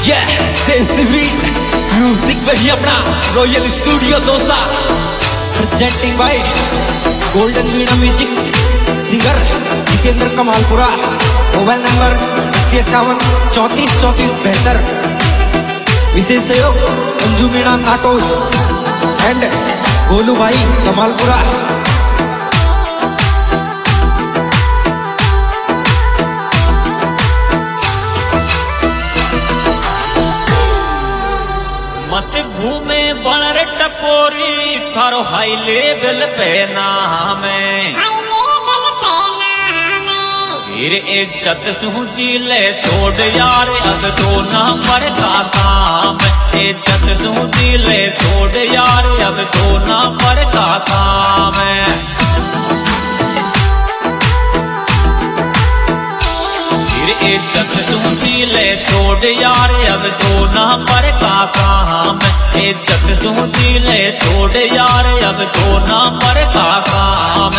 Music में ही अपना royal studio Dausa presenting by golden Veena music singer Jitendra Kamalpura. Mobile number 8151 34 34 72। विशेष सहयोग अंजू मीणा नाटोज एंड गोलू भाई कमालपुरा। मत घूमे बनर टपोरी थारो हाई लेवल पे नाम फिर इज्जत सूझी ले छोड़ यार अब दो नंबर का काम। इज्जत सूझी ले छोड़ यार अब दो नंबर का काम। इज्जत सूझी ले छोड़ यार अब दो नंबर का काम। इज्जत सूझी ले छोड़ यार अब दो नंबर का काम।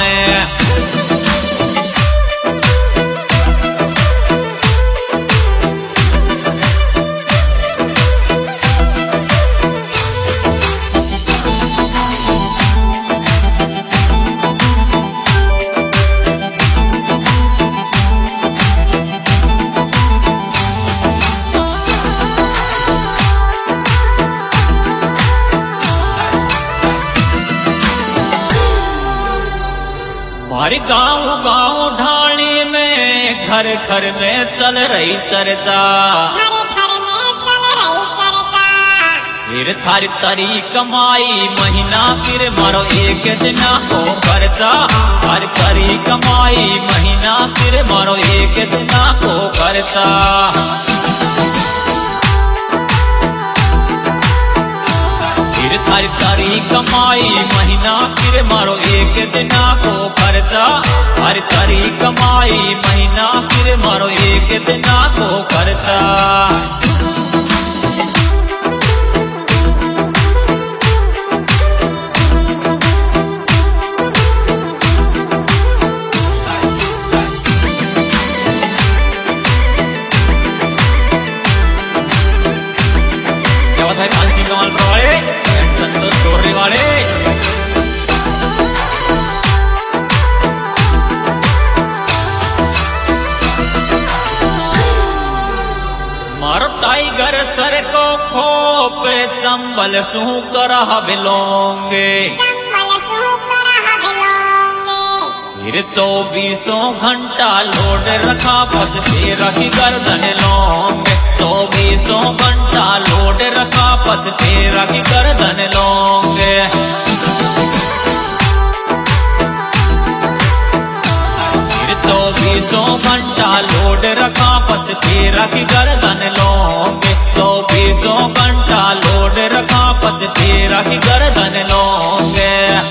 हमारे गांव गांव ढाणी में घर घर में चल रही चर्चा। फिर थारी तारी कमाई महीना फिर मारो एक दिन को खर्चा। थारी तारी कमाई महीना फिर मारो एक दिन को खर्चा। थारी तारी कमाई महीना फिर मारो एक दिन को खर्चा। थारी तारी कमाई महीना फिर मारो एक दिन को खर्चा। क्या बात है कांची कमाल वाले संतोष तोड़ने वाले। मारो टाइगर सर को खोप चंबल सू कर बिलोंगे। फिर 24 घंटा लोड रखा बस फिर रखी गर्दन लोंगे। 24 घंटा लोड रखा बस फिर रखी गर्दन लोंगे। फिर 24 घंटा लोड रखा बस फिर रखी गर्दन लोंगे। 24 घंटा लोड रखा बस फिर रखी गर्दन लोंगे।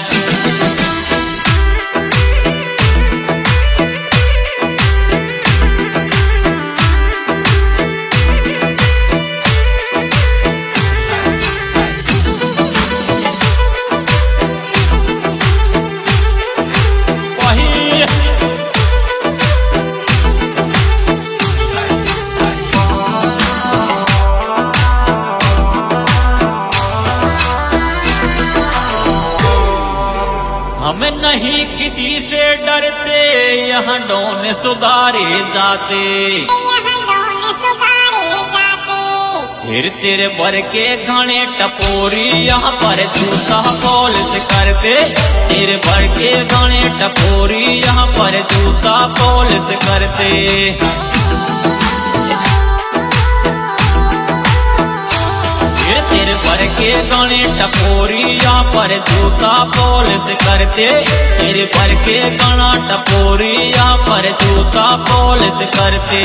हम नहीं किसी से डरते यहाँ डोन सुधारे जाते। फिर तेरे भर के घने टपोरी यहाँ पर जूता पॉलिश करते। तेरे भर के घने टपोरी यहाँ पर जूता पॉलिश करते। तेरे भर के गाने टपोरी यहाँ पर जूता पॉलिश करते। तेरे भर के गाना टपोरी यहाँ पर जूता पॉलिश करते।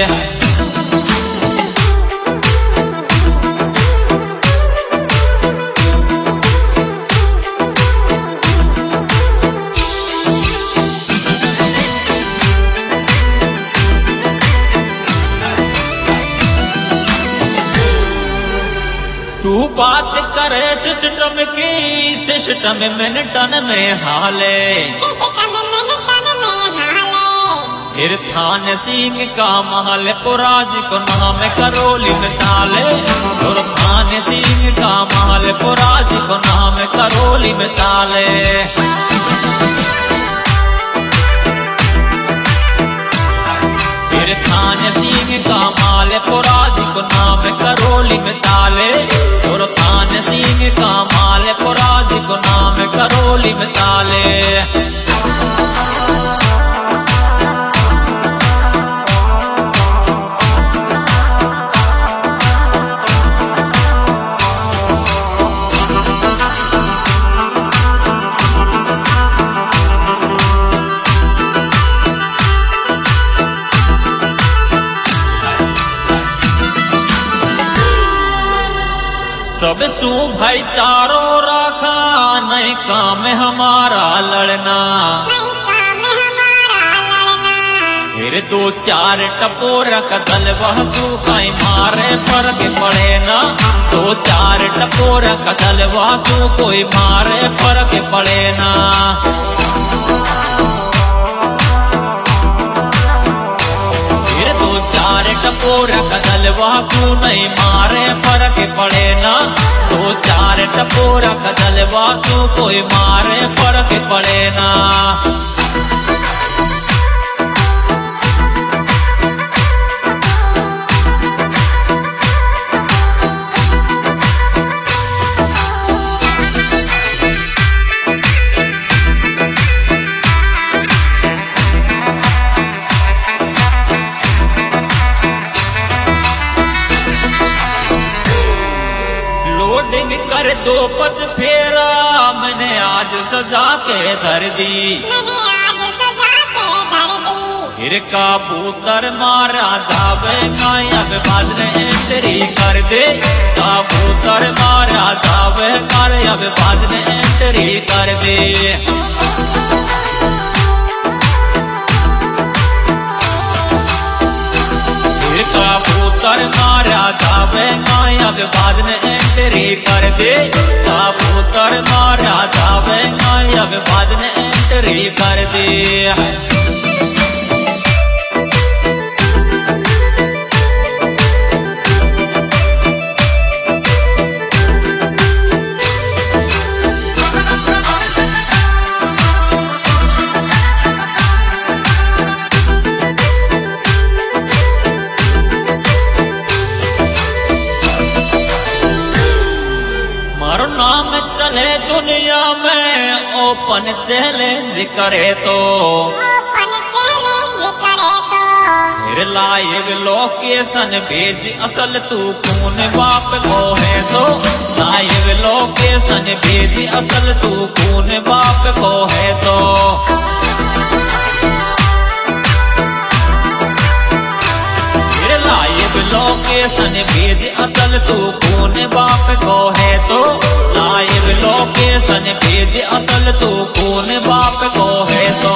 तू बात करे सिस्टम की, सिस्टम मिनटन में हाले। फिर थान सिंह का महल पुराज को नाम करोली में ताले। और थान सिंह का महल पुराज को नाम करोली में ताले। फिर थान सिंह का महल पुराज को नाम करोली में ताले। और थान सिंह का महल पुराज को नाम करोली में ताले। सब सू भाईचारो रखा नहीं काम हमारा लड़ना। फिर दो चार टपोरक दल वह तू कहीं मारे फर्क पड़े ना। दो चार टपोरक दल वह तू कोई मारे फर्क पड़े ना। फिर दो चार टपोरक दल वह तू नहीं मारे फर्क पड़े ना। दो चार टपोरक दल वह तू कोई मारे फर्क पड़े ना। कर दो पद फेरा मैंने आज सजा के धर दी। फिर कबूतर मारा जावे अब बाजरे एंट्री कर दे। कबूतर मारा जावे अब बाजरे एंट्री कर दे। कबूतर मारा जावे अब बाजरे एंट्री कर दे। कबूतर मारा जावे अब बाजरे एंट्री कर दे। चले दुनिया में ओपन चैलेंज करे तो। फिर लाइव लोकेशन भेज असल तू कौन बाप को है तो। लाइव लोकेशन भेज असल तू कौन बाप को है तो। फिर लाइव लोकेशन भेज असल तू कौन बाप को है तो। लाइव लोकेशन भेज असल तू कौन बाप को है तो।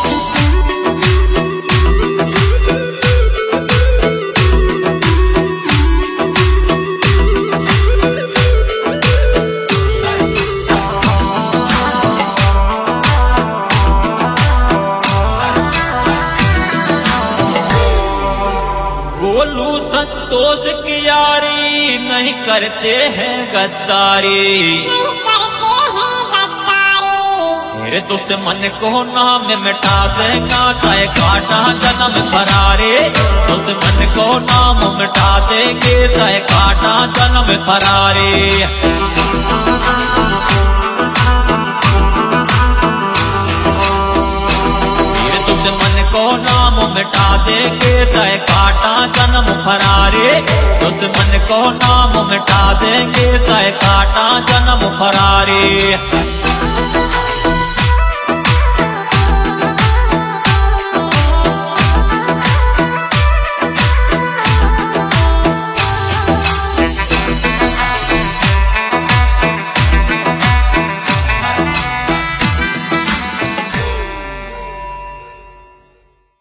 गोलू संतोष की यारी नहीं करते हैं गद्दारी। मेरे दुश्मन को नाम मिटा देगा चाहे काटा जन्म फरारे। दुश्मन को नाम मिटा देंगे चाहे काटा जन्म फरारे। दुश्मन को नाम मिटा देंगे चाहे काटा जन्म फरारे। दुश्मन को नाम मिटा देंगे चाहे काटा जन्म फरारे।